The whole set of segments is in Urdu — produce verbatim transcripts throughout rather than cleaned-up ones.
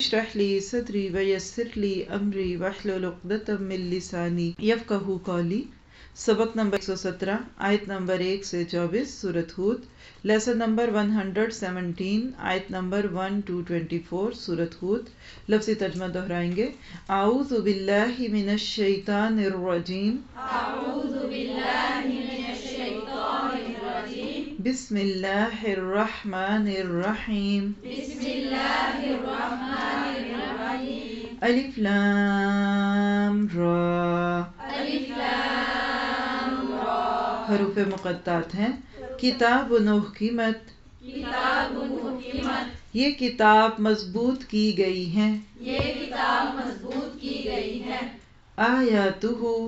اشرح لی صدری ویسر لی امری واحلل عقدۃ من لسانی یفقہوا قولی۔ سبق نمبر ایک سو سترہ، آیت نمبر ایک سے چوبیس، سورۃ ہود۔ لیسن نمبر ایک سو سترہ، آیت نمبر ایک ٹو چوبیس، سورۃ ہود۔ لفظی ترجمہ دہرائیں گے۔ اعوذ باللہ من الشیطان الرجیم، اعوذ باللہ من الشیطان الرجیم، بسم اللہ الرحمن الرحیم، بسم اللہ الرحمن الرحیم، الف لام را۔ الف لام را، حروف مقطعات ہیں۔ کتاب احکمت، کتاب حکمت، یہ کتاب مضبوط کی گئی ہیں۔ یہ کتاب مضبوط کی گئی ہے۔ آیاتہ،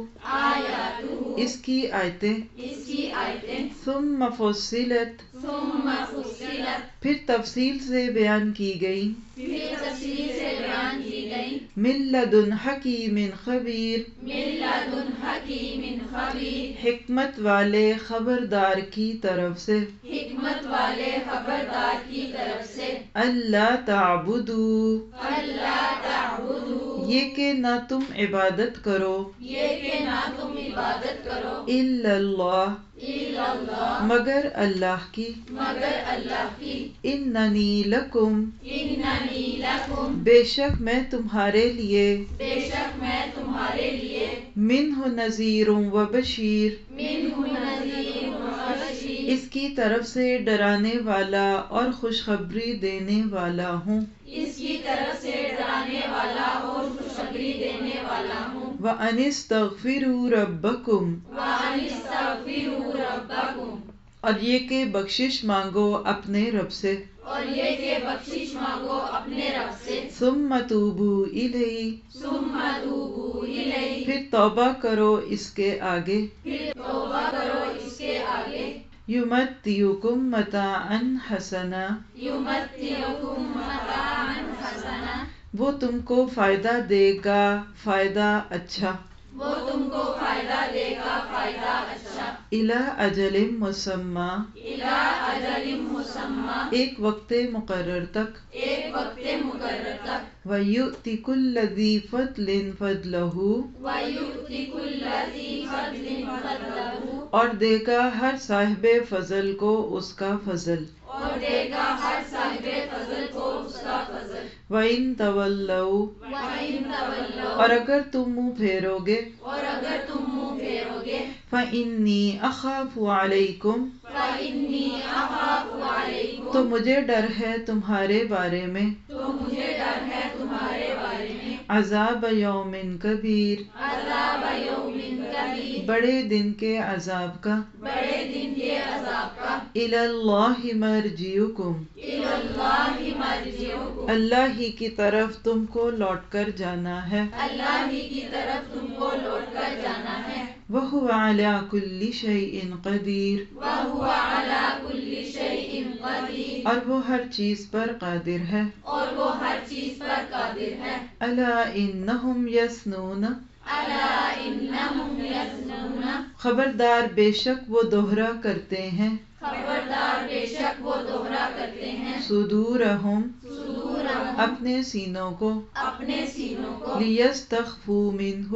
آیاتہ، اس کی آیتیں۔ اس کی آیتیں۔ ثم فصلت، ثم فصلت، پھر تفصیل سے بیان کی گئی۔ پھر تفصیل سے بیان کی گئی۔ من لدن حکیم خبیر، من لدن حکیم خبیر، حکمت والے خبردار کی طرف سے۔ حکمت والے خبردار کی طرف سے۔ اللہ تعبدوا، اللہ تعبدوا، یہ کہ نہ تم عبادت کرو، یہ کہ نہ تم عبادت کرو، الا اللہ، الا اللہ، مگر اللہ کی۔ مگر اللہ کی۔ اننی لکم، اننی لکم، بے شک میں تمہارے لیے، بے شک میں تمہارے لیے، منہ نذیر و بشیر، منہ نذیر و بشیر، اس کی طرف سے ڈرانے والا اور خوشخبری دینے والا ہوں۔ اس کی طرف سے ڈرانے والا اور خوشخبری دینے والا ہوں۔ وَأَنِ اسْتَغْفِرُوا رَبَّكُمْ، وَأَنِ اسْتَغْفِرُوا رَبَّكُمْ، اور یہ کہ بخشش مانگو اپنے رب سے۔ اور یہ کہ بخشش مانگو اپنے رب سے۔ ثُمَّ تُوبُوا إِلَيْهِ، ثُمَّ تُوبُوا إِلَيْهِ، پھر توبہ کرو اس کے آگے۔ پھر توبہ کرو اس کے آگے۔ يُمَتِّعُكُم مَتَاعًا حَسَنًا، يُمَتِّعُكُم مَتَاعًا حَسَنًا، وہ تم کو فائدہ دے گا، فائدہ اچھا۔ وہ تم کو فائدہ دے گا، فائدہ اچھا۔ إِلَىٰ أَجَلٍ مُّسَمًّى، إِلَىٰ أَجَلٍ مُّسَمًّى، ایک وقت مقرر تک۔ ایک وقت مقرر تک۔ وَيُؤْتِ كُلَّ ذِي فَضْلٍ فَضْلَهُ، وَيُؤْتِ كُلَّ ذِي فَضْلٍ فَضْلَهُ، اور دے گا ہر صاحب فضل کو اس کا فضل۔ اور دے گا ہر صاحب فضل کو اس کا فضل۔ وَإِن تَوَلَّوْا، وَإِن تَوَلَّوْا، اور اگر تم منہ پھیرو گے۔ اور اگر تم منہ پھیرو گے۔ فَإِنِّي أَخَافُ عَلَيْكُمْ، فَإِنِّي أَخَافُ عَلَيْكُمْ، تو مجھے ڈر ہے تمہارے بارے میں۔ تو مجھے ڈر ہے تمہارے بارے میں۔ عذاب یوم کبیر، عذاب یوم کبیر، بڑے دن کے عذاب کا۔ بڑے دن کے عذاب کا۔ إِلَى اللَّهِ مَرْجِعُكُمْ، إِلَى اللَّهِ مَرْجِعُكُمْ، اللہ ہی کی طرف تم کو لوٹ کر جانا ہے۔ اللہ ہی کی طرف تم کو لوٹ کر جانا ہے۔ وَهُوَ عَلَى كُلِّ شَيْءٍ قَدِيرٌ، وَهُوَ عَلَى كُلِّ شَيْءٍ قَدِيرٌ، اور وہ ہر چیز پر قادر ہے۔ اور وہ ہر چیز پر قادر ہے۔ أَلَا إِنَّهُمْ يَثْنُونَ، أَلَا إِنَّهُمْ يَثْنُونَ، خبردار بے شک وہ دوہرا کرتے ہیں۔ خبردار بے شک وہ دوہرا کرتے ہیں۔ صدورہم، صدورہم، اپنے سینوں کو۔ اپنے سینوں کو۔ لیستخفوا منہ،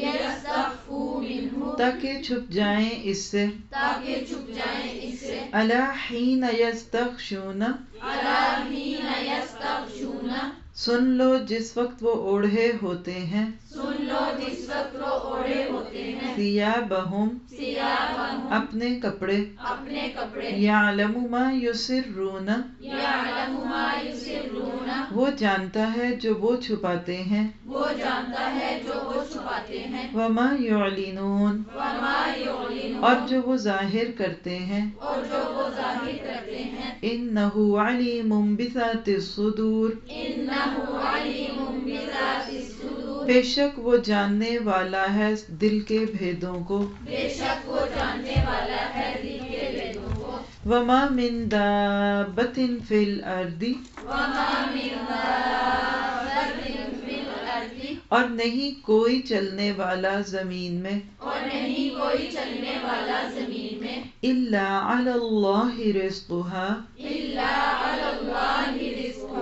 لیستخفوا منہ، تاکہ چھپ جائیں اس سے۔ تاکہ چھپ جائیں اس سے۔ الا حین یستغشون، أَلَا حِينَ يَسْتَغْشُونَ، سن لو جس وقت وہ اوڑھے ہوتے ہیں۔ سن لو جس وقت وہ اوڑھے ہوتے ہیں۔ ثیابہم، ثِيَابَهُمْ، اپنے کپڑے۔ اپنے کپڑے۔ یعلم ما یسرون، يَعْلَمُ مَا يُسِرُّونَ، وہ جانتا ہے جو وہ چھپاتے ہیں۔ وہ جانتا ہے جو وہ چھپاتے ہیں۔ وما یعلنون، وَمَا يُعْلِنُونَ، اور جو وہ ظاہر کرتے ہیں۔ اور جو وہ ظاہر کرتے ہیں۔ انہ علیم بذات الصدور، إِنَّهُ عَلِيمٌ بِذَاتِ الصُّدُورِ، بے شک وہ جاننے والا ہے دل کے بھیدوں کو۔ بے شک وہ جاننے والا ہے دل کے بھیدوں کو۔ وما من دابۃ فی الارض، وَمَا مِن دَابَّةٍ فِي الْأَرْضِ، اور نہیں کوئی چلنے والا زمین میں۔ اور نہیں کوئی چلنے والا زمین میں۔ الا علی اللہ رزقها، إِلَّا عَلَى اللَّهِ رِزْقُهَا،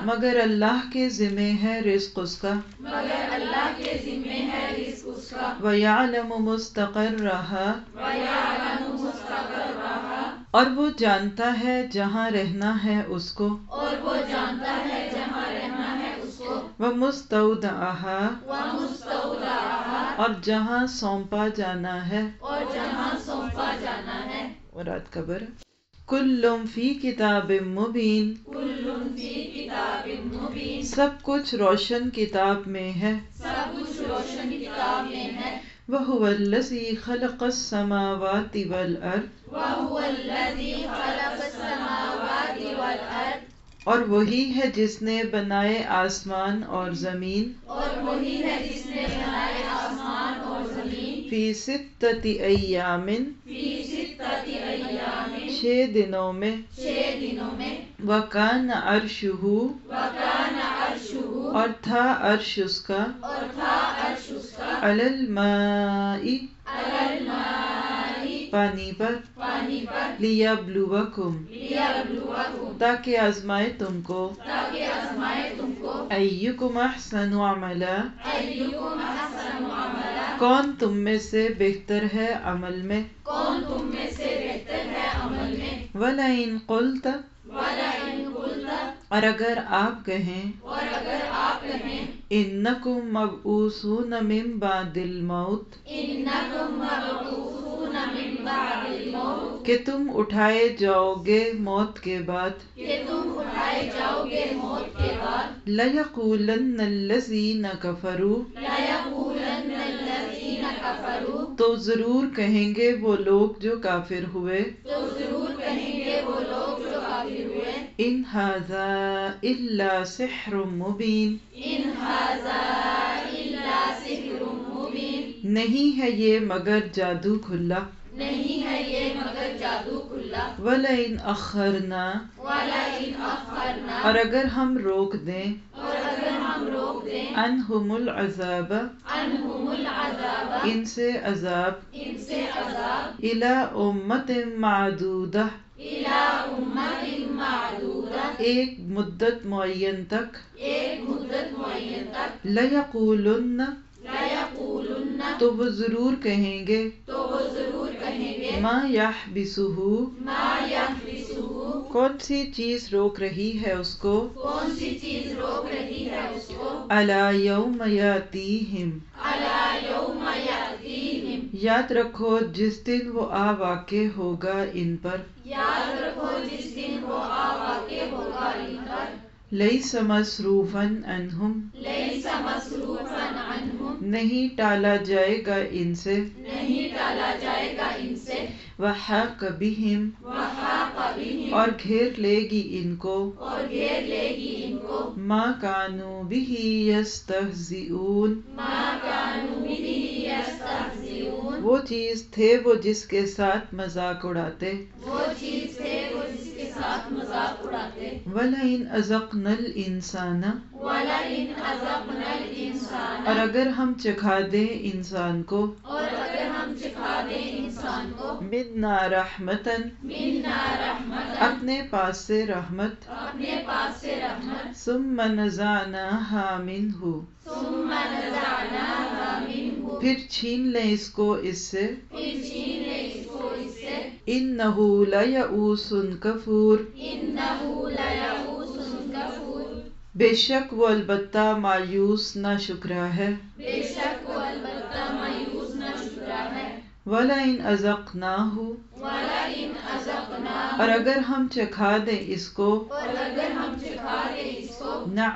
مگر اللہ کے ذمے ہے رزق اس کا، مگر اللہ کے ذمے ہے رزق اس کا، وَيَعْلَمُ مُسْتَقَرَّهَا وَيَعْلَمُ مُسْتَقَرَّهَا اور وہ جانتا ہے جہاں رہنا ہے اس کو، اور وہ جانتا ہے جہاں رہنا ہے اس کو، وَمُسْتَوْدَعَهَا وَمُسْتَوْدَعَهَا اور جہاں سونپا جانا ہے، اور جہاں سونپا جانا ہے، مراد قبر۔ کُلٌّ فی کتاب مبین کُلٌّ فی کتاب مبین سب کچھ روشن کتاب میں ہے، سب کچھ روشن کتاب میں ہے، وَهُوَ الَّذِي خَلَقَ السَّمَاوَاتِ وَالْأَرْضَ وَهُوَ الَّذِي خَلَقَ السَّمَاوَاتِ وَالْأَرْضَ اور وہی ہے جس نے بنائے آسمان اور زمین، اور وہی ہے جس نے بنائے آسمان اور زمین، فی ستۃ ایام فی ستۃ ایام چھ دنوں میں، چھ دنوں میں، وَكَانَ عَرْشُهُ وَكَانَ عَرْشُهُ اور تھا عرش اس کا، اور تھا عرش اس کا، عَلَى الْمَاءِ عَلَى الْمَاءِ پانی پر، پانی پر، لِيَبْلُوَكُمْ لِيَبْلُوَكُمْ تاکہ آزمائے تم کو، تاکہ آزمائے تم کو، أَيُّكُمْ أَحْسَنُ عَمَلًا أَيُّكُمْ أَحْسَنُ عَمَلًا کون تم میں سے بہتر ہے عمل میں، کون تم میں سے بہتر ہے عمل میں، وَلَئِن قُلْتَ وَلَئِن قُلْتَ اور اگر آپ کہیں، اور اگر آپ کہیں، إِنَّكُمْ مَبْعُوثُونَ مِن بَعْدِ الْمَوْتِ إِنَّكُمْ مَبْعُوثُونَ مِن بَعْدِ الْمَوْتِ کہ تم اٹھائے جاؤ گے موت کے بعد، کہ تم اٹھائے جاؤ گے موت کے بعد، لَيَقُولَنَّ الَّذِينَ كَفَرُوا لَيَقُولَنَّ الَّذِينَ كَفَرُوا تو ضرور کہیں گے وہ لوگ جو کافر ہوئے، تو ضرور کہیں گے وہ لوگ جو کافر ہوئے، إِنْ هَذَا إِلَّا سِحْرٌ مُبِينٌ إِنْ هَذَا إِلَّا سِحْرٌ مُبِينٌ نہیں ہے یہ مگر جادو کھلا، نہیں ہے یہ مگر جادو کھلا، وَلَئِنْ أَخَّرْنَا وَلَئِنْ أَخَّرْنَا اور اگر ہم روک دیں، اور اگر ہم روک دیں، عَنْهُمُ الْعَذَابَ عَنْهُمُ الْعَذَابَ ان سے عذاب، ان سے عذاب، إِلَىٰ أُمَّةٍ مَّعْدُودَةٍ إِلَىٰ أُمَّةٍ مَّعْدُودَةٍ ایک مدت معین تک، ایک مدت معین تک، لَيَقُولُنَّ لَيَقُولُنَّ تو وہ ضرور کہیں گے، تو وہ ضرور کہیں گے، مَا يَحْبِسُهُ مَا يَحْبِسُهُ کون سی چیز روک رہی ہے اس کو، کون سی چیز روک رہی ہے اس کو، أَلَا يَوْمَ يَأْتِيهِمْ أَلَا يَوْمَ يَأْتِيهِمْ یاد رکھو جس دن وہ آ واقع ہوگا ان پر، یاد رکھو جس دن وہ آ واقع ہوگا ان پر، لَيْسَ مَصْرُوفًا عَنْهُمْ لَيْسَ مَصْرُوفًا عَنْهُمْ نہیں ٹالا جائے گا ان سے، نہیں ٹالا جائے گا ان سے، وَحَاقَ بِهِمْ وَحَاقَ بِهِمْ اور گھیر لے گی ان کو، اور گھیر لے گی ان کو، مَا كَانُوا بِهِ يَسْتَهْزِئُونَ مَا كَانُوا بِهِ يَسْتَهْزِئُونَ وہ چیز تھے وہ جس کے ساتھ مذاق اڑاتے، وہ چیز تھے وہ جس کے ساتھ مذاق اڑاتے، وَلَئِنْ أَذَقْنَا الْإِنسَانَ وَلَئِنْ أَذَقْنَا الْإِنسَانَ اور اگر ہم چکھا دیں انسان کو، اور اگر ہم چکھا دیں انسان کو، مِنَّا رَحْمَةً مِنَّا رَحْمَةً اپنے پاس سے رحمت، اپنے پاس سے رحمت، ثُمَّ نَزَعْنَاهَا مِنْهُ ثُمَّ نَزَعْنَاهَا مِنْهُ پھر چھین لیں اس کو اس سے، پھر چھین لیں اس کو اس سے، إِنَّهُ لَيَئُوسٌ كَفُورٌ إِنَّهُ لَيَئُوسٌ كَفُورٌ بے شک وہ البتہ مایوس نہ شکرا ہے، بے شک وہ البتہ مایوس نہ شکرا ہے، وَلَئِنْ أَذَقْنَاهُ وَلَئِنْ أَذَقْنَاهُ اور اگر ہم چکھا دیں اس کو، اور اگر ہم چکھا دیں اس کو،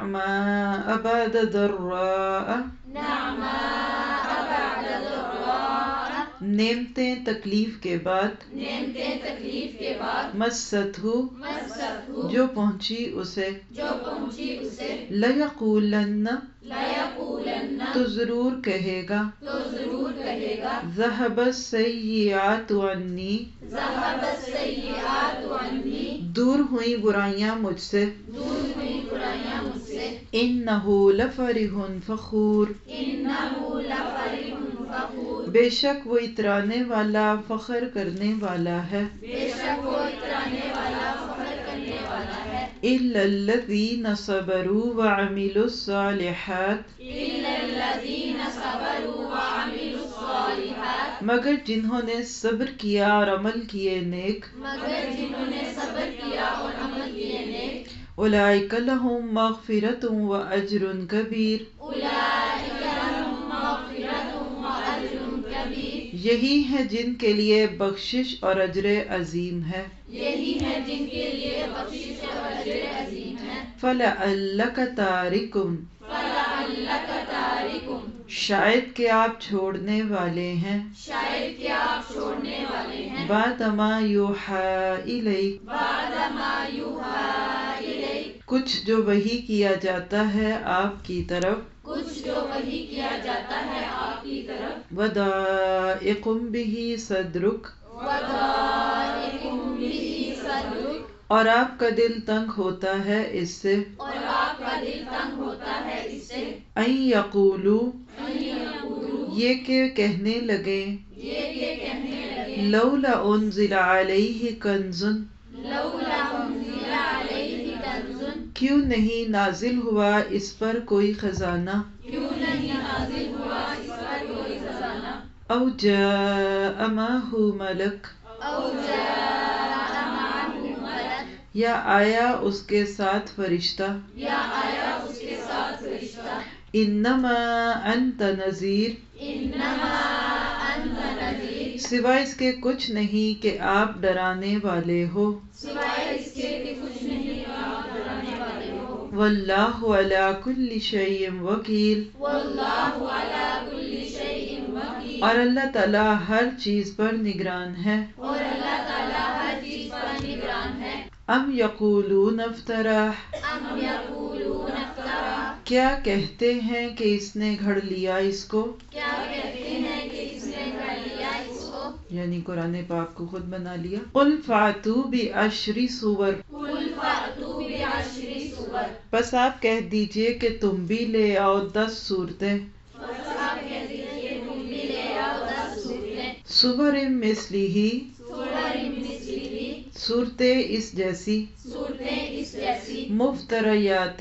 نعماء بعد ضراء نعماء بعد ضراء نعمتیں تکلیف کے بعد، نعمتیں تکلیف کے بعد، مَسَّتْهُ مَسَّتْهُ جو پہنچی اسے، جو پہنچی اسے، لَيَقُولَنَّ لَيَقُولَنَّ تو ضرور کہے گا، تو ضرور کہے گا، ذَهَبَ السَّيِّئَاتُ عَنِّي ذَهَبَ السَّيِّئَاتُ عَنِّي دور ہوئیں برائیاں مجھ سے، دور ہوئی برائیاں مجھ سے، إِنَّهُ لَفَرِحٌ فَخُورٌ إِنَّهُ لَفَرِحٌ فَخُورٌ بے شک وہ اترانے والا فخر کرنے والا ہے، بے شک وہ اترانے والا فخر کرنے والا ہے، إلا الذين صبروا وعملوا الصالحات إلا الذين صبروا وعملوا الصالحات مگر جنہوں نے صبر کیا اور عمل کیے نیک مگر جنہوں نے صبر کیا اور عمل کیے نیک أولئك لهم مغفرة وأجر كبير أولئك لهم مغفرة وأجر كبير یہی ہے جن کے لیے بخشش اور اجر عظیم ہے یہی ہے جن کے لیے بخشش اور اجر عظیم ہے فَلَعَلَّكَ تَارِكٌ فَلَعَلَّكَ تَارِكٌ شاید کہ آپ چھوڑنے والے ہیں شاید کہ آپ چھوڑنے والے ہیں بعد ما یوحیٰ الیک بعد ما یوحیٰ الیک کچھ جو وحی کیا جاتا ہے آپ کی طرف کچھ جو وحی کیا جاتا ہے آپ کی طرف وَضَائِقٌ بِهِ صَدْرُكَ وَضَائِقٌ بِهِ صَدْرُكَ اور آپ کا دل تنگ ہوتا ہے اس سے اور آپ کا دل تنگ ہوتا ہے اس سے أَن يَقُولُوا أَن يَقُولُوا یہ کہ کہنے لگیں یہ کہ کہنے لگے لولا انزل علیہ کنز لولا انزل علیہ کنز کیوں نہیں نازل ہوا اس پر کوئی خزانہ کیوں نہیں نازل ہوا اس پر کوئی خزانہ او جاء معہ ملک او جاء معہ ملک یا آیا اس کے ساتھ فرشتہ یا آیا اس کے ساتھ فرشتہ انما انت نذیر انما انت نذیر سوائے اس کے کچھ نہیں کہ آپ ڈرانے والے ہو سوائے اس کے کہ کچھ نہیں آپ ڈرانے والے ہو واللہ علی کل شیء وکیل واللہ علی کل شیء وکیل اور اللہ تعالیٰ ہر چیز پر نگران ہے اور اللہ تعالیٰ ہر چیز پر نگران ہے ام یقولون افتراہ ام یقولون افترا کیا کہتے ہیں کہ اس نے گھڑ لیا اس کو کیا کہتے ہیں کہ اس نے کر لیا اس کو یعنی قرآن پاک کو خود بنا لیا قل فاتوا بعشر سور قل فأتوا بعشر سور بس آپ کہہ دیجئے کہ تم بھی لے آؤ دس صورتیں بس آپ کہہ دیجئے تم بھی لے آؤ دس صورتیں سور مثلہ سورہ مثلی صورتیں اس جیسی صورتیں اس جیسی مفتریات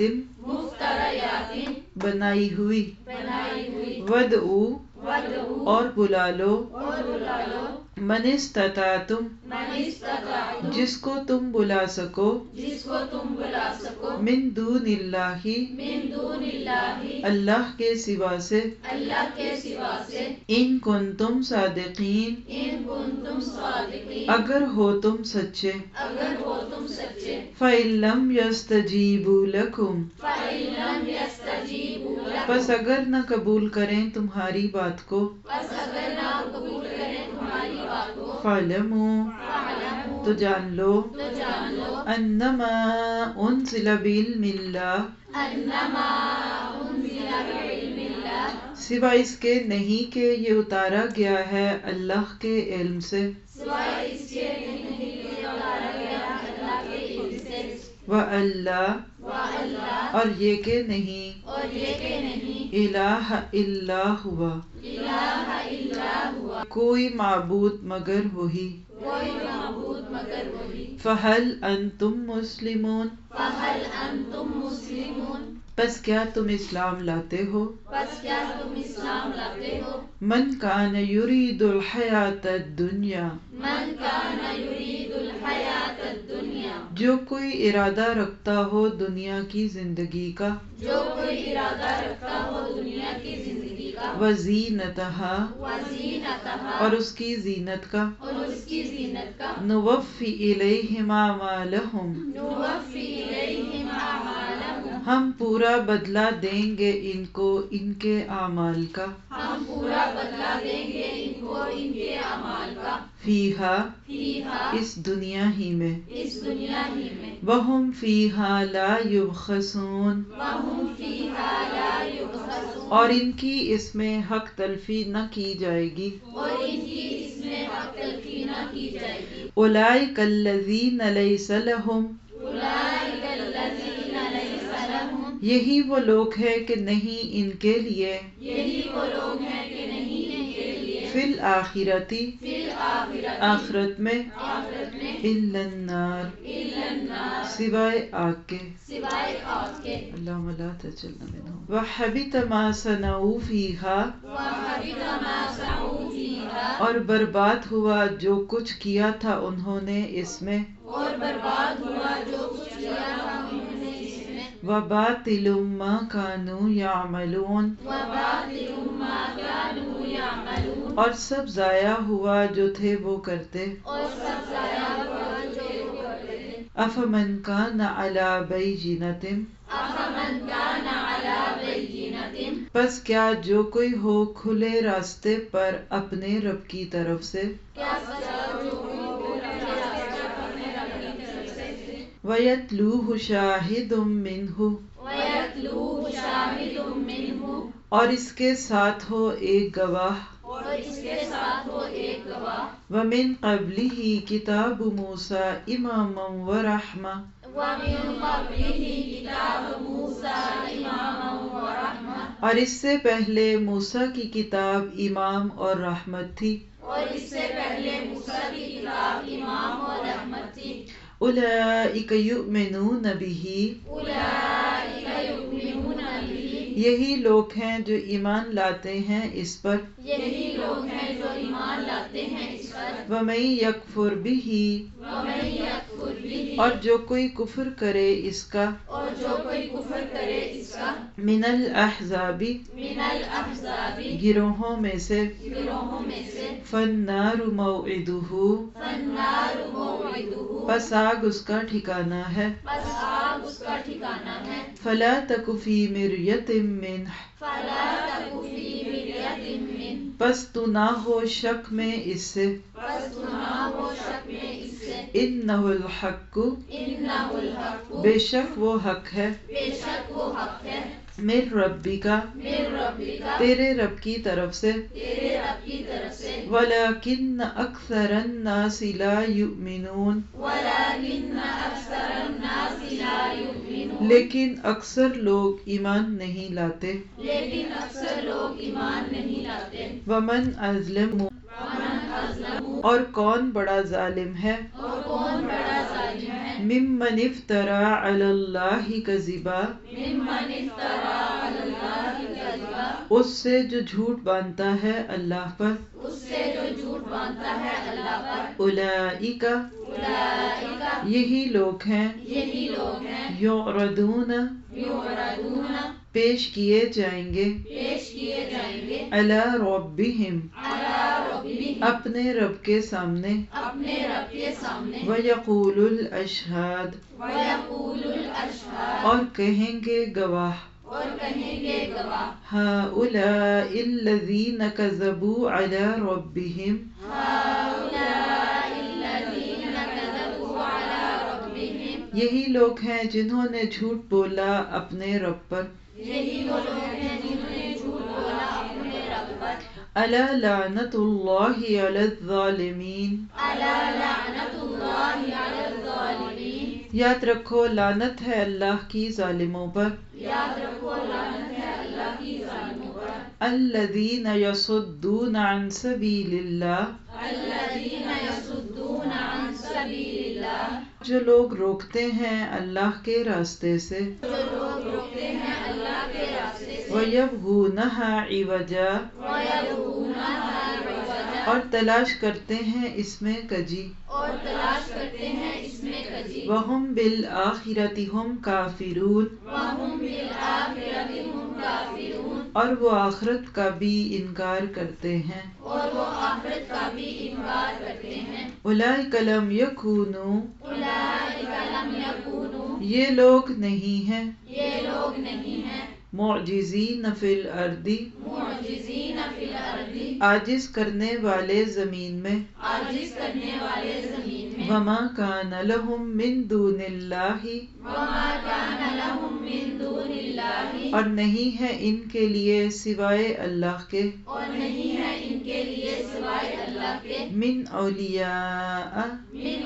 مفتریات بنائی ہوئی بنائی ہوئی ودعو ودعو اور بلا لو اور بلا لو من استطعتم من استطعتم جس کو تم بلا سکو جس کو تم بلا سکو من دون اللہ من دون اللہ اللہ کے سوا سے اللہ کے سوا سے ان کنتم صادقین ان کنتم صادقین اگر ہو تم سچے اگر ہو تم سچے فَإِن لَّمْ يَسْتَجِيبُوا لَكُمْ فَإِن لَّمْ يَسْتَجِيبُوا لَكُمْ بس اگر نہ قبول کریں تمہاری بات کو بس اگر نہ قبول کریں تمہاری بات کو فَاعْلَمُوا فَاعْلَمُوا تو جان لو تو جان لو انما انزل بعلم اللہ انما انزل بعلم اللہ سوائے اس کے نہیں کہ یہ اتارا گیا ہے اللہ کے علم سے سوائے اس کے نہیں کہ اتارا گیا اللہ کے علم سے وَأَلَّا وَأَلَّا اور یہ کہ نہیں اور یہ کہ نہیں الہ الا ہوا الہ الا ہوا کوئی معبود مگر وہی کوئی معبود مگر وہی فَهَلْ أَنْتُمْ مُسْلِمُونَ فَهَلْ أَنْتُمْ مُسْلِمُونَ بس کیا تم اسلام لاتے ہو بس کیا تم اسلام لاتے ہو من کان یرید الحیات الدنیا من کان یرید الحیات الدنیا جو کوئی ارادہ رکھتا ہو دنیا کی زندگی کا جو کوئی ارادہ رکھتا ہو دنیا کی زندگی کا وزینتہا وزینتہا اور اس کی زینت کا اور اس کی زینت کا نوفی الیہم اعمالہم نوفی الیہم اعمالہم ہم پورا بدلہ دیں گے ان کو ان کے اعمال کا ہم پورا بدلہ دیں گے ان کو ان کے اعمال کا فیہا فیہا اس دنیا ہی میں اس دنیا ہی میں وہم فیہا لا یبخسون وہم فیہا لا یبخسون اور ان کی اس میں حق تلفی نہ کی جائے گی اور ان کی اس میں حق تلفی نہ کی جائے گی اولئک الذین لیس لہم اولئک الذین لیس لہم یہی وہ لوگ ہیں کہ نہیں ان کے لیے یہی وہ لوگ ہیں کہ نہیں ان کے لیے فی الآخرتی فی الآخرۃ آخرت میں آخرت میں الا النار الا النار سوائے آگ کے سوائے آگ کے اللہم لا تجعلنا منہم وحبط ما صنعوا فیہا وحبط ما صنعوا فیہا اور برباد ہوا جو کچھ کیا تھا انہوں نے اس میں اور برباد ہوا جو کچھ کیا تھا انہوں نے اس میں وباطل ما کانوا یعملون وباطل ما كانوا يعملون اور سب ضائع ہوا جو تھے وہ کرتے اور سب ضائع ہوا جو وہ کرتے افمن کان علی بینۃ افمن كان على بینۃ پس کیا جو کوئی ہو کھلے راستے پر اپنے رب کی طرف سے کیا جو وہ اپنے راستے پر اپنے رب کی طرف سے وَيَتْلُوهُ شَاهِدٌ مِّنْهُ وَيَتْلُوهُ شَاهِدٌ مِّنْهُ اور اس کے ساتھ ہو ایک گواہ اور اس کے ساتھ ہو ایک گواہ وَمِن قَبْلِهِ کتاب موسیٰ اماما ورحمہ وَمِن قَبْلِهِ كِتَابُ مُوسَىٰ إِمَامًا وَرَحْمَةً اور اس سے پہلے موسیٰ کی کتاب امام اور رحمت تھی اور اس سے پہلے موسیٰ کی کتاب امام اور رحمت تھی اولئک یؤمنون بہ اولئک یؤمنون بہ یہی لوگ ہیں جو ایمان لاتے ہیں اس پر یہی لوگ ہیں جو ایمان لاتے ہیں اس پر وَمَن یکفر بہ وَمَن یکفر بہ اور جو کوئی کفر کرے اس کا اور جو کوئی کفر کرے اس کا من الاحزاب من الاحزاب گروہوں میں سے گروہوں میں سے فالنار موعدہ فالنار موعدہ پس آگ اس کا ٹھکانہ ہے بس آگ اس کا ٹھکانہ ہے فلا تک فی مریۃ منہ فلا تک فی مریۃ منہ پس تو نہ ہو شک میں اس سے پس تو نہ ہو شک میں اس سے انہ الحق انہ الحق بے شک وہ حق ہے بے شک وہ حق ہے من ربک من ربک تیرے رب کی طرف سے تیرے رب کی طرف سے ولیکن اکثر الناس لا یؤمنون ولکن اکثر الناس لا یؤمنون لیکن اکثر لوگ ایمان نہیں لاتے لیکن اکثر لوگ ایمان نہیں لاتے ومن اظلم ومن اظلم اور کون بڑا ظالم ہے اور کون بڑا ظالم ہے ممن افترى علی اللہ کذبا ممن افترى علی اللہ کذبا اس سے جو جھوٹ باندھتا ہے اللہ پر اس سے جو جھوٹ باندھتا ہے اللہ پر اولئک اولئک یہی لوگ ہیں یہی لوگ ہیں یعرضون یعرضون پیش کیے جائیں گے پیش کیے جائیں گے علی ربہم علی ربہم اپنے رب کے سامنے اپنے رب کے سامنے ویقول الاشہاد وَيَقُولُ الْأَشْهَادُ اور کہیں گے گواہ اور کہیں گے گواہ ہؤلاء الذین کذبوا علی ربہم هَؤُلَاءِ الَّذِينَ كَذَبُوا عَلَى رَبِّهِمْ یہی لوگ ہیں جنہوں نے جھوٹ بولا اپنے رب پر یہی وہ لوگ ہیں جنہوں نے جھوٹ بولا اپنے رب پر الا لعنت اللہ علی الظالمین الا لعنت اللہ علی الظالمین یاد رکھو لعنت ہے اللہ کی ظالموں پر یاد رکھو لعنت ہے اللہ کی ظالموں پر الذین یصدون عن سبیل اللہ الذین یصدون عن سبیل اللہ جو لوگ روکتے ہیں اللہ کے راستے سے جو لوگ روکتے ہیں اللہ کے راستے سے وَيَبْغُونَهَا عِوَجًا وَيَبْغُونَهَا عِوَجًا اور تلاش کرتے ہیں اس میں کجی اور تلاش کرتے ہیں اس میں کجی وَهُمْ بِالْآخِرَةِ هُمْ كَافِرُونَ وَهُمْ بِالْآخِرَةِ هُمْ كَافِرُونَ اور وہ آخرت کا بھی انکار کرتے ہیں اور وہ آخرت کا بھی انکار کرتے ہیں اولئک لم یکونوا اولئک لم یکونوا یہ لوگ نہیں ہیں یہ لوگ نہیں ہیں معجزین فی الارض معجزین فی الارض عاجز کرنے والے زمین میں عاجز کرنے والے زمین میں وما کان لهم من دون اللہ وما کان لهم من دون اللہ اور نہیں ہے ان کے لیے سوائے اللہ کے اور نہیں ہے ان کے لیے سوائے اللہ کے من اولیاء من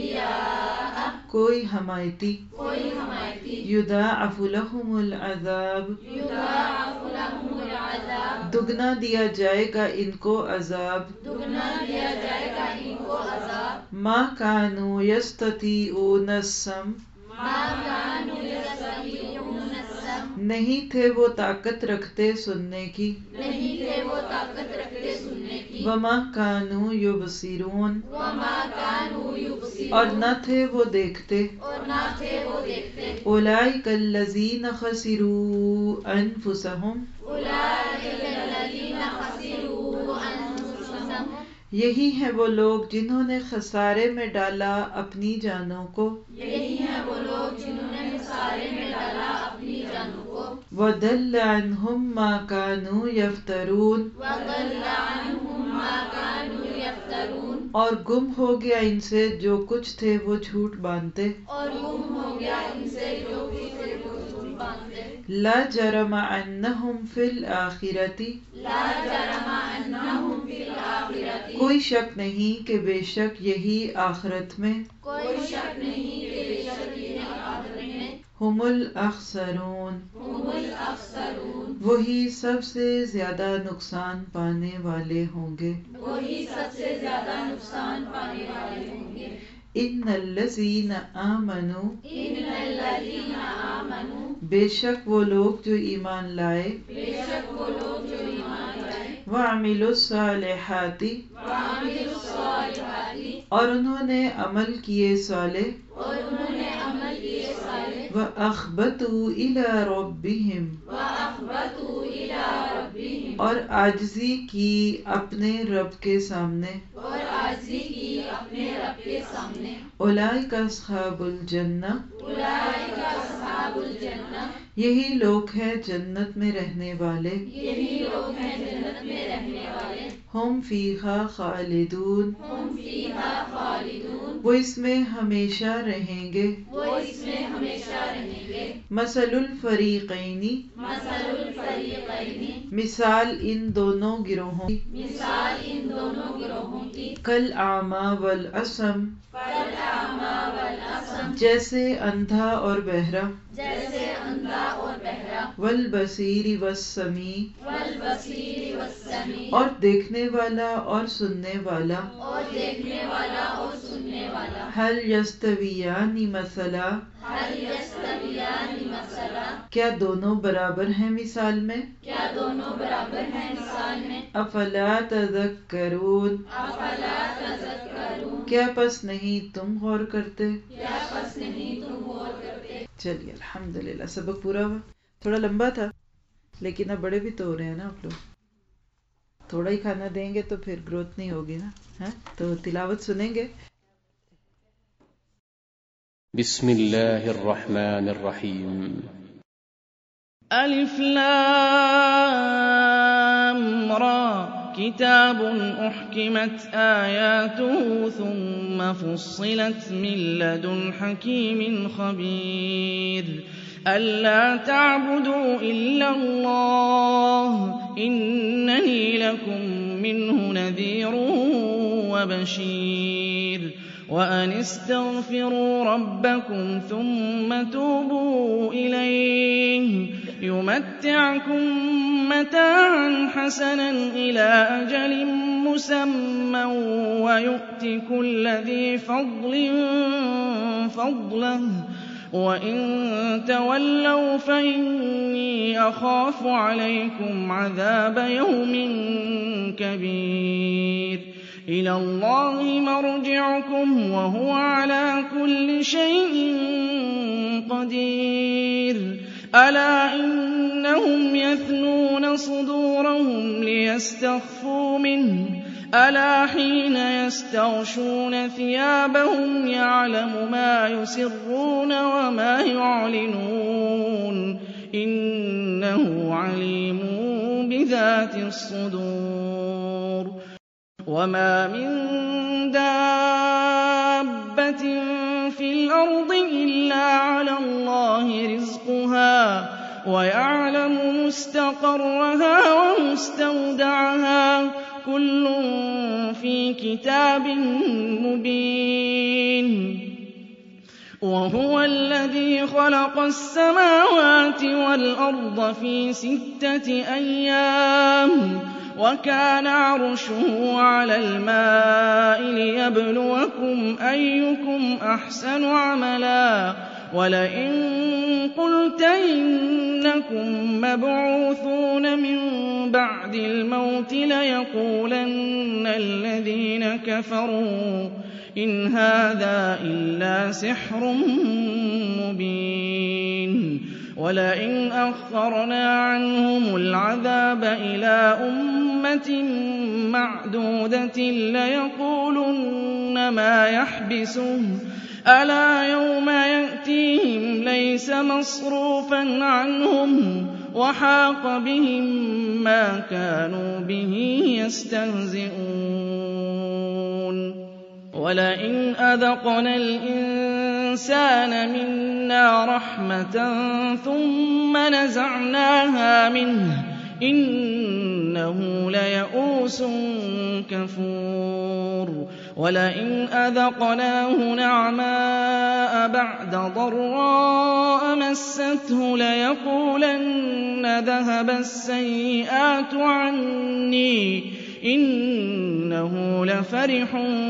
اولیاء کوئی حمایتی کوئی حمایتی یضاعف لهم العذاب یضاعف لهم العذاب दुगना दिया जाएगा इनको अजाब दुगना दिया जाएगा इनको अजाब मा कानू यस्ततीऊन सम मा कानू यस्ततीऊन सम नहीं थे वो ताकत रखते सुनने की नहीं थे वो ताकत रखते सुनने की वमा कानू युबसिरून वमा कानू युबसिरून और न थे वो देखते और ना थे वो देखते उलाइका अल्लज़ीना खसिरू अनफुसहुम उलाइका अल्लज़ीना खसिरू अनफुसहुम यही है वो लोग जिन्होंने खसारे में डाला अपनी जानों को यही है वो लोग जिन्होंने सारे में डाला अपनी जानों को वदल्ल अन्हुम मा कानू यफ्तरून वदल्ल अन्हुम मा कानू यफ्तरून और गुम हो गया इनसे जो कुछ थे वो झूठ बांधते और गुम हो गया इनसे जो भी थे वो झूठ बांधते ला जरम अन्नहुम फिल आखिरती ला जरमा अन्नहुम फिल आखिरती कोई शक नहीं कि बेशक यही आखिरत में कोई शक नहीं कि बेशक ये आखिरत में हुमुल अखसरून हुमुल अखसरून वही सबसे ज्यादा नुकसान पाने वाले होंगे वही सबसे ज्यादा नुकसान पाने वाले होंगे इन्नल्लज़ीना आमनू इन्नल्लज़ीना आमनू बेशक वो लोग जो ईमान लाए बेशक वो लोग जो ईमान लाए वअमिलुस्सालिहाति वामिलुस्सालिहाति और उन्होंने अमल किए साले और उन्होंने अमल किए साले व अखबतू इला रब्बिहिम व अखबतू इला रब्बिहिम और आजिज़ी की अपने रब के सामने और आजिज़ी की अपने रब के सामने उलाइका अस्हाबुल जन्ना उलाइका अस्हाबुल जन्नह यही लोग हैं जन्नत में रहने वाले यही लोग हैं जन्नत में रहने वाले हम फीहा खालिदून हुम फीहा खालिदून वो इसमें हमेशा रहेंगे वो इसमें हमेशा रहेंगे मसलुल फरीक़ैनी मसलुल फरीक़ैनी मिसाल इन दोनों गिरोहों की मिसाल इन दोनों गिरोहों की कल आमा वल असम कल आमा वल असम जैसे अंधा और बहरा जैसे अंधा और बहरा वल बसीरी वस समी वल बसीर वस्समी और देखने वाला और सुनने वाला और देखने वाला और सुनने वाला हल यस्तवियानी मसला हल यस्तवियानी मसला क्या दोनों बराबर हैं मिसाल में क्या दोनों बराबर हैं मिसाल में अफला तज़क्करून अफला तज़क्करून क्या पस नहीं तुम गौर करते क्या पस नहीं तुम गौर करते चलिए अल्हम्दुलिल्लाह सबक पूरा हुआ थोड़ा लंबा था लेकिन अब बड़े भी तो हो रहे हैं ना आप लोग थोड़ा ही खाना देंगे तो फिर ग्रोथ नहीं होगी ना है तो तिलावत सुनेंगे बिस्मिल्लाहिर रहमानिर रहीम अलिफ लाम रा किताब उहकिमत आयातुहु थुम्मा फुस्सिलत मिन लदुन हकीमिन खबीर अल्ला ताबुदू इल्लल्लाह इन्ननी लकुम मिन्हु नज़ीरुन व बशीर وأن استغفروا ربكم ثم توبوا إليه يمتعكم متاعا حسنا إلى أجل مسمى ويؤت كل ذي فضل فضله وإن تولوا فإني أخاف عليكم عذاب يوم كبير إلى الله مرجعكم وهو على كل شيء قدير ألا إنهم يثنون صدورهم ليستخفوا منه ألا حين يستغشون ثيابهم يعلم ما يسرون وما يعلنون إنه عليم بذات الصدور وما من دابة في الأرض إلا على الله رزقها ويعلم مستقرها ومستودعها كل في كتاب مبين وهو الذي خلق السماوات والأرض في ستة أيام وكان عرشه على الماء ليبلوكم أيكم أحسن عملا ولئن قلت إنكم مبعوثون من بعد الموت ليقولن الذين كفروا إن هذا إلا سحر مبين ولئن أخرنا عنهم العذاب إلى أمة معدودة ليقولن ما يحبسه ألا يوم يأتيهم ليس مصروفا عنهم وحاق بهم ما كانوا به يستهزئون ولئن أذقنا الإنسان منا رحمة ثم نزعناها منه إنه ليئوس كفور ولئن أذقناه نعماء بعد ضراء مسته ليقولن ذهب السيئات عني إنه لفرح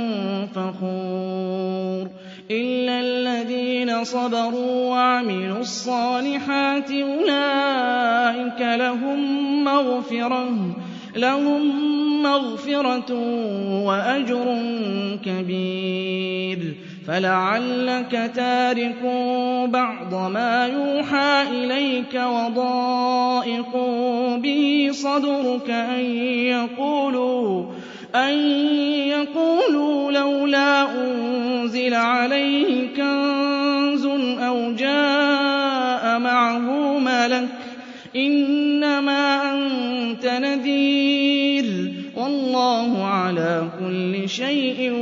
فخور إلا الذين صبروا وعملوا الصالحات أولئك لهم مغفرة لهم مغفرة وأجر كبير فلعلك تارك بعض ما يوحى إليك وضائق به صدرك أن يقولوا أن يقولوا لولا أنزل عليه كنز أو جاء معه ملك إنما أنت نذير والله على كل شيء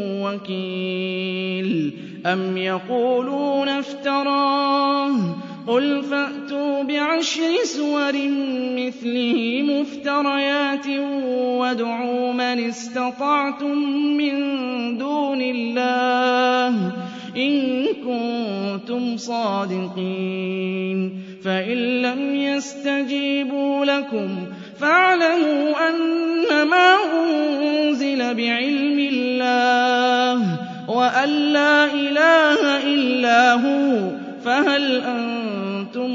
وكيل أم يقولون افتراه قل فأتوا بعشر سور مثله مفتريات وادعوا من استطعتم من دون الله إن كنتم صادقين فإن لم يستجيبوا لكم فاعلموا أنما أنزل بعلم الله وأن لا إله إلا هو فهل أنتم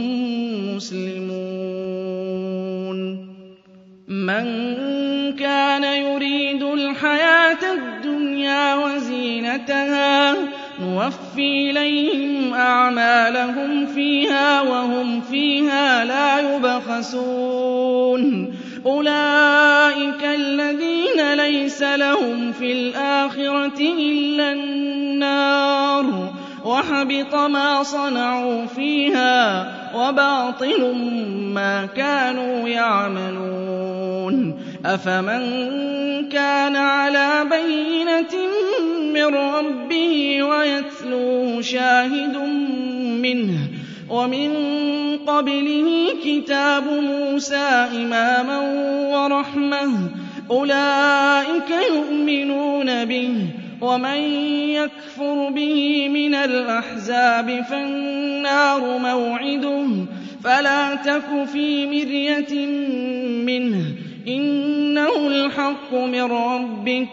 مسلمون من كان يريد الحياة الدنيا وزينتها نوفي إليهم أعمالهم فيها وهم فيها لا يبخسون أولئك الذين ليس لهم في الآخرة إلا النار وحبط ما صنعوا فيها وباطل ما كانوا يعملون أفمن كان على بينة من ربه ويتلوه شاهد منه ومن قبله كتاب موسى إماما ورحمة أولئك يؤمنون به ومن يكفر به من الأحزاب فالنار موعده فلا تك في مرية منه إنه الحق من ربك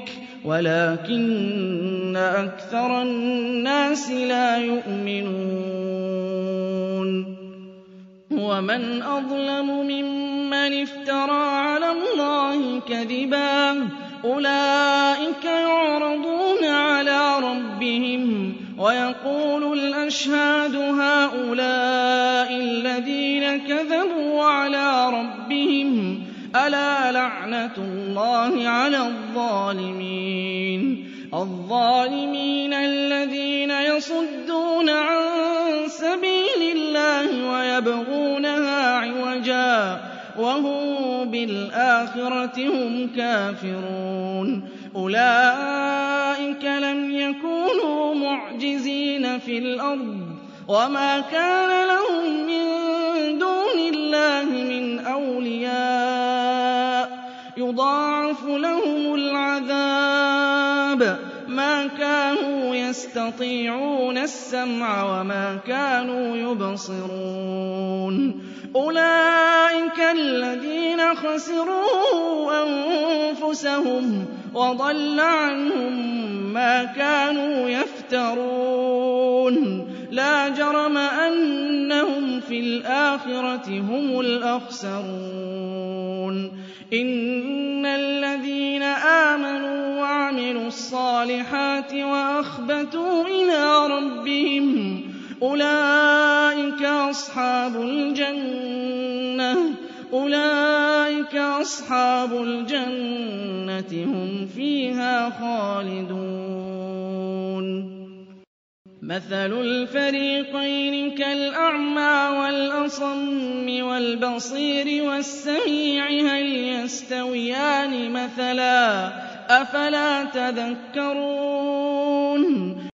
ولكن أكثر الناس لا يؤمنون ومن أظلم ممن افترى على الله كذبا أولئك يعرضون على ربهم ويقول الأشهاد هؤلاء الذين كذبوا على ربهم ألا لعنة الله على الظالمين الظالمين الذين يصدون عن سبيل الله ويبغونها عوجا وهم بالآخرة هم كافرون أولئك لم يكونوا معجزين في الأرض وما كان لهم من دون الله من أولياء يضاعف لهم العذاب ما كانوا يستطيعون يستطيعون السمع وما كانوا يبصرون أولئك الذين خسروا أنفسهم وضل عنهم ما كانوا يفترون لا جرم أنهم في الآخرة هم الأخسرون إن الذين آمنوا وعملوا الصالحات وأخبتوا إلى ربهم أولئك أصحاب الجنة أولئك أصحاب الجنة هم فيها خالدون مثل الفريقين كالأعمى والأصم والبصير والسميع هل يستويان مثلا أفلا تذكرون